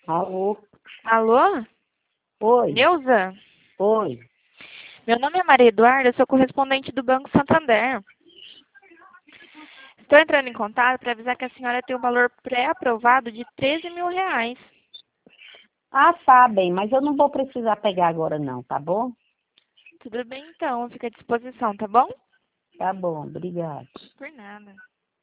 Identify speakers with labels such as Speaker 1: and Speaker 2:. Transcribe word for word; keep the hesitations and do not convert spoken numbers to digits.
Speaker 1: Alô?
Speaker 2: Alô?
Speaker 1: Oi,
Speaker 2: Neuza?
Speaker 1: oi.
Speaker 2: Meu nome é Maria Eduarda, eu sou correspondente do Banco Santander. Estou entrando em contato para avisar que a senhora tem um valor pré-aprovado de treze mil reais.
Speaker 1: Ah, tá bem, mas eu não vou precisar pegar agora não, tá bom?
Speaker 2: Tudo bem então, fica à disposição, tá bom?
Speaker 1: Tá bom, obrigada.
Speaker 2: Por nada.